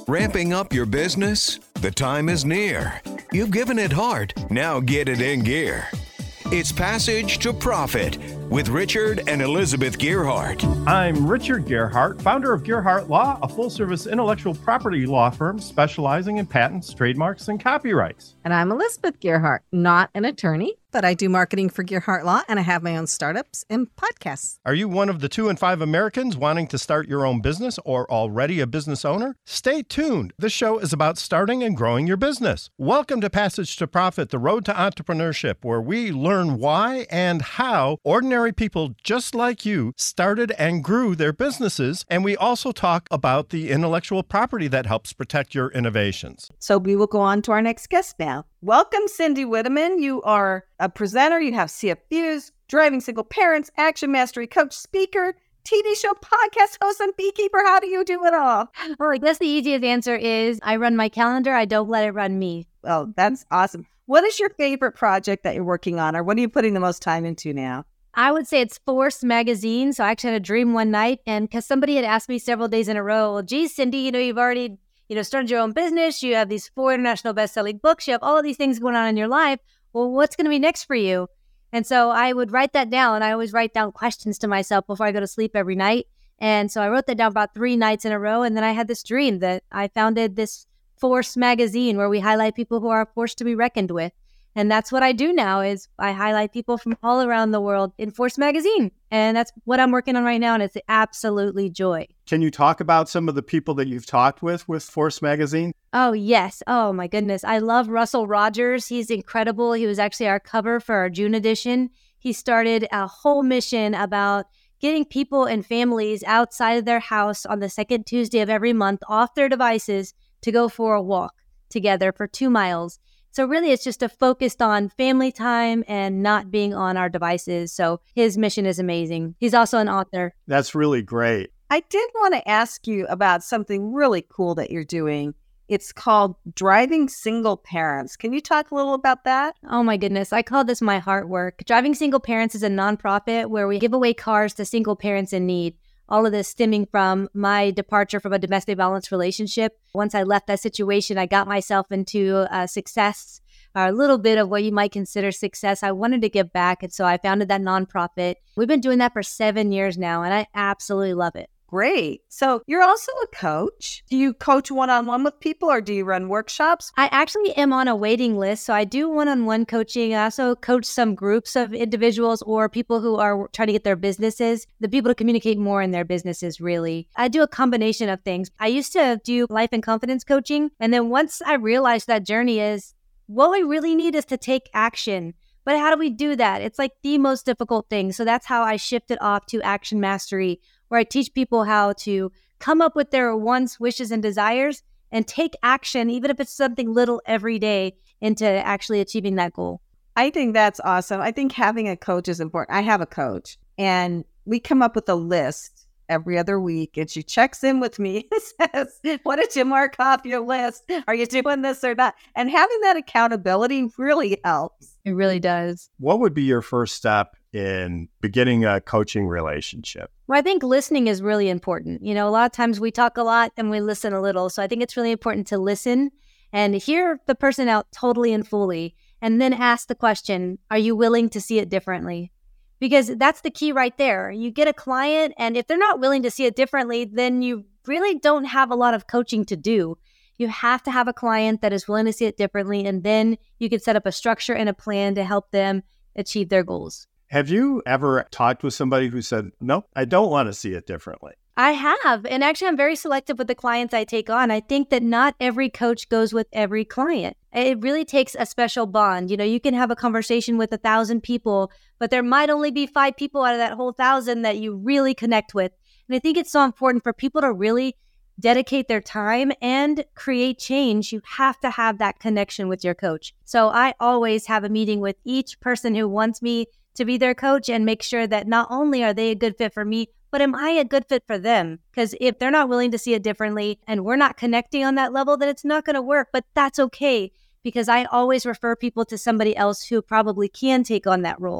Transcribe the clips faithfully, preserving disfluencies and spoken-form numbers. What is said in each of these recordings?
Ramping up your business? The time is near. You've given it heart, now get it in gear. It's Passage to Profit with Richard and Elizabeth Gearhart. I'm Richard Gearhart, founder of Gearhart Law, a full-service intellectual property law firm specializing in patents, trademarks, and copyrights. And I'm Elizabeth Gearhart, not an attorney, but I do marketing for Gearhart Law, and I have my own startups and podcasts. Are you one of the two in five Americans wanting to start your own business or already a business owner? Stay tuned. This show is about starting and growing your business. Welcome to Passage to Profit, the road to entrepreneurship, where we learn why and how ordinary people just like you started and grew their businesses, and we also talk about the intellectual property that helps protect your innovations. So we will go on to our next guest now. Welcome, Cindy Witteman. You are a presenter. You have C F Us, Driving Single Parents, Action Mastery Coach, speaker, T V show, podcast host, and beekeeper. How do you do it all? Well, I guess the easiest answer is I run my calendar. I don't let it run me. Well, that's awesome. What is your favorite project that you're working on, or what are you putting the most time into now? I would say it's Force Magazine. So I actually had a dream one night, and because somebody had asked me several days in a row, well, geez, Cindy, you know, you've already you know, started your own business. You have these four international best-selling books. You have all of these things going on in your life. Well, what's going to be next for you? And so I would write that down. I always write down questions to myself before I go to sleep every night. And so I wrote that down about three nights in a row. And then I had this dream that I founded this Force Magazine where we highlight people who are a force to be reckoned with. And that's what I do now is I highlight people from all around the world in Force Magazine. And that's what I'm working on right now. And it's absolutely joy. Can you talk about some of the people that you've talked with with Force Magazine? Oh, yes. Oh, my goodness. I love Russell Rogers. He's incredible. He was actually our cover for our June edition. He started a whole mission about getting people and families outside of their house on the second Tuesday of every month off their devices to go for a walk together for two miles. So really, it's just a focused on family time and not being on our devices. So his mission is amazing. He's also an author. That's really great. I did want to ask you about something really cool that you're doing. It's called Driving Single Parents. Can you talk a little about that? Oh my goodness. I call this my heart work. Driving Single Parents is a nonprofit where we give away cars to single parents in need. All of this stemming from my departure from a domestic violence relationship. Once I left that situation, I got myself into uh, success, or a little bit of what you might consider success. I wanted to give back, and so I founded that nonprofit. We've been doing that for seven years now, and I absolutely love it. Great. So you're also a coach. Do you coach one-on-one with people or do you run workshops? I actually am on a waiting list. So I do one-on-one coaching. I also coach some groups of individuals or people who are trying to get their businesses, the people to communicate more in their businesses, really. I do a combination of things. I used to do life and confidence coaching. And then once I realized that journey is what we really need is to take action. But how do we do that? It's like the most difficult thing. So that's how I shifted off to Action Mastery, where I teach people how to come up with their wants, wishes, and desires and take action, even if it's something little every day, into actually achieving that goal. I think that's awesome. I think having a coach is important. I have a coach, and we come up with a list every other week, and she checks in with me and says, what did you mark off your list? Are you doing this or not? And having that accountability really helps. It really does. What would be your first step in beginning a coaching relationship? Well, I think listening is really important. You know, a lot of times we talk a lot and we listen a little. So I think it's really important to listen and hear the person out totally and fully, and then ask the question, are you willing to see it differently? Because that's the key right there. You get a client, and if they're not willing to see it differently, then you really don't have a lot of coaching to do. You have to have a client that is willing to see it differently, and then you can set up a structure and a plan to help them achieve their goals. Have you ever talked with somebody who said, no, I don't want to see it differently? I have. And actually, I'm very selective with the clients I take on. I think that not every coach goes with every client. It really takes a special bond. You know, you can have a conversation with a thousand people, but there might only be five people out of that whole thousand that you really connect with. And I think it's so important for people to really dedicate their time and create change. You have to have that connection with your coach. So I always have a meeting with each person who wants me to be their coach and make sure that not only are they a good fit for me, but am I a good fit for them? Because if they're not willing to see it differently and we're not connecting on that level, then it's not going to work. But that's okay, because I always refer people to somebody else who probably can take on that role.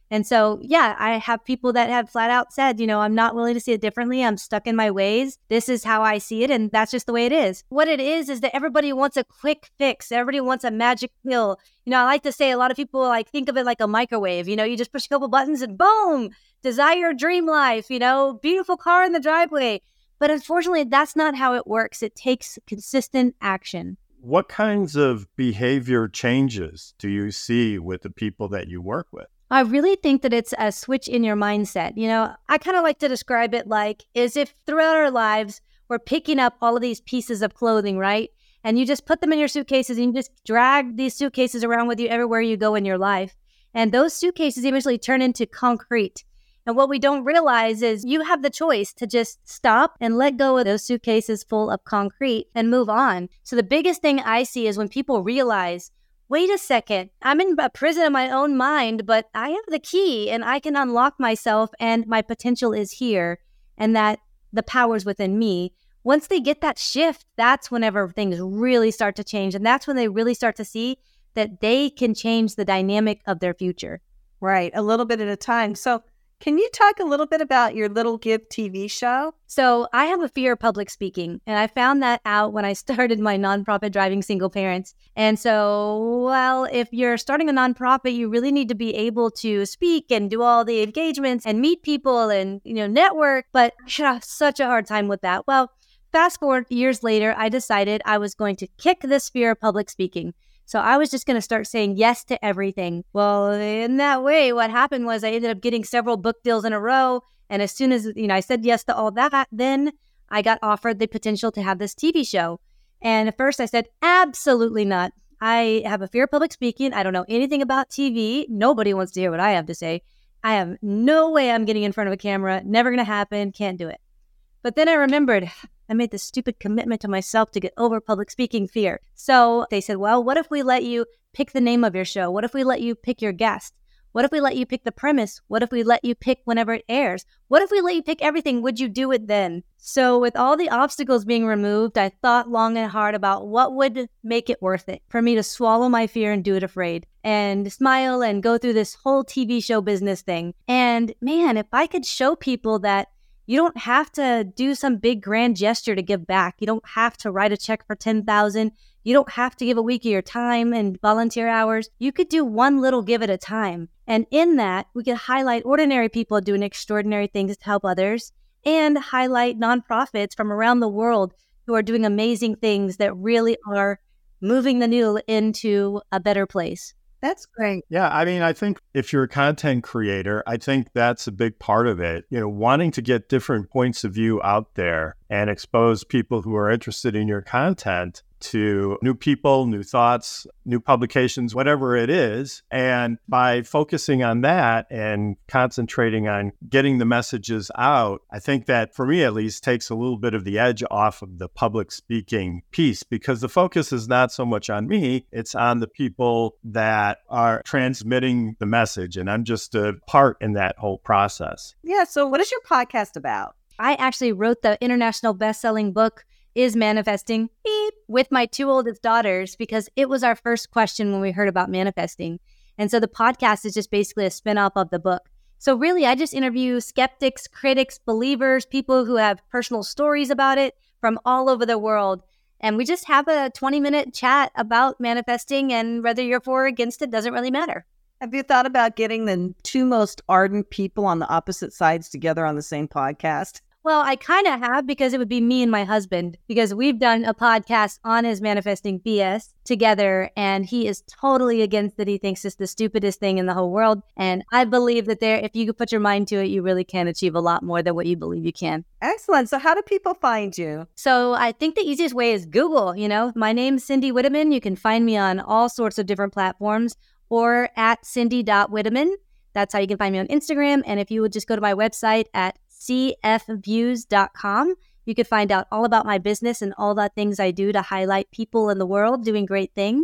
And so, yeah, I have people that have flat out said, you know, I'm not willing to see it differently. I'm stuck in my ways. This is how I see it. And that's just the way it is. What it is, is that everybody wants a quick fix. Everybody wants a magic pill. You know, I like to say a lot of people like think of it like a microwave. You know, you just push a couple buttons and boom, desire dream life, you know, beautiful car in the driveway. But unfortunately, that's not how it works. It takes consistent action. What kinds of behavior changes do you see with the people that you work with? I really think that it's a switch in your mindset. You know, I kind of like to describe it like as if throughout our lives, we're picking up all of these pieces of clothing, right? And you just put them in your suitcases and you just drag these suitcases around with you everywhere you go in your life. And those suitcases eventually turn into concrete. And what we don't realize is you have the choice to just stop and let go of those suitcases full of concrete and move on. So the biggest thing I see is when people realize, wait a second, I'm in a prison of my own mind, but I have the key and I can unlock myself and my potential is here and that the power's within me. Once they get that shift, that's whenever things really start to change. And that's when they really start to see that they can change the dynamic of their future. Right. A little bit at a time. So can you talk a little bit about your Little Give T V show? So I have a fear of public speaking, and I found that out when I started my nonprofit Driving Single Parents. And so, well, if you're starting a nonprofit, you really need to be able to speak and do all the engagements and meet people and, you know, network. But I should have such a hard time with that. Well, fast forward years later, I decided I was going to kick this fear of public speaking. So I was just going to start saying yes to everything. Well, in that way, what happened was I ended up getting several book deals in a row. And as soon as, you know, I said yes to all that, then I got offered the potential to have this T V show. And at first I said, absolutely not. I have a fear of public speaking. I don't know anything about T V. Nobody wants to hear what I have to say. I have no way I'm getting in front of a camera. Never going to happen. Can't do it. But then I remembered I made this stupid commitment to myself to get over public speaking fear. So they said, well, what if we let you pick the name of your show? What if we let you pick your guest? What if we let you pick the premise? What if we let you pick whenever it airs? What if we let you pick everything? Would you do it then? So with all the obstacles being removed, I thought long and hard about what would make it worth it for me to swallow my fear and do it afraid and smile and go through this whole T V show business thing. And man, if I could show people that you don't have to do some big grand gesture to give back. You don't have to write a check for ten thousand dollars. You don't have to give a week of your time and volunteer hours. You could do one little give at a time. And in that, we could highlight ordinary people doing extraordinary things to help others and highlight nonprofits from around the world who are doing amazing things that really are moving the needle into a better place. That's great. Yeah, I mean, I think if you're a content creator, I think that's a big part of it. You know, wanting to get different points of view out there and expose people who are interested in your content to new people, new thoughts, new publications, whatever it is. And by focusing on that and concentrating on getting the messages out, I think that, for me at least, takes a little bit of the edge off of the public speaking piece, because the focus is not so much on me, it's on the people that are transmitting the message. And I'm just a part in that whole process. Yeah. So what is your podcast about? I actually wrote the international best-selling book, Is Manifesting, beep, with my two oldest daughters, because it was our first question when we heard about manifesting. And so the podcast is just basically a spin-off of the book. So really, I just interview skeptics, critics, believers, people who have personal stories about it from all over the world. And we just have a twenty-minute chat about manifesting, and whether you're for or against it doesn't really matter. Have you thought about getting the two most ardent people on the opposite sides together on the same podcast? Well, I kind of have, because it would be me and my husband, because we've done a podcast on his manifesting B S together, and he is totally against it. He thinks it's the stupidest thing in the whole world. And I believe that there, if you could put your mind to it, you really can achieve a lot more than what you believe you can. Excellent. So how do people find you? So I think the easiest way is Google. You know, my name's Cindy Witteman. You can find me on all sorts of different platforms, or at cindy dot witteman. That's how you can find me on Instagram. And if you would just go to my website at c f views dot com, you could find out all about my business and all the things I do to highlight people in the world doing great things.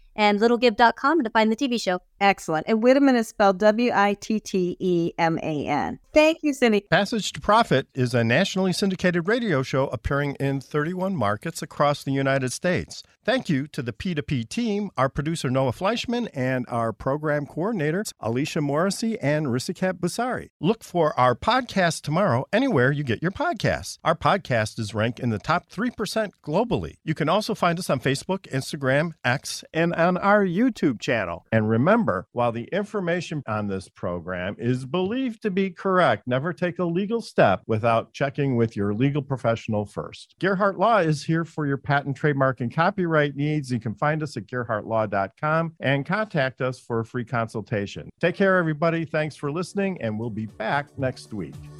and little give dot com to find the T V show. Excellent. And Witteman is spelled W I T T E M A N. Thank you, Cindy. Passage to Profit is a nationally syndicated radio show appearing in thirty-one markets across the United States. Thank you to the P two P team, our producer Noah Fleischman, and our program coordinators Alicia Morrissey and Risikat Busari. Look for our podcast tomorrow anywhere you get your podcasts. Our podcast is ranked in the top three percent globally. You can also find us on Facebook, Instagram, X, and on our YouTube channel. And remember, while the information on this program is believed to be correct, never take a legal step without checking with your legal professional first. Gerhardt Law is here for your patent, trademark, and copyright needs. You can find us at gerhardt law dot com and contact us for a free consultation. Take care, everybody. Thanks for listening, and we'll be back next week.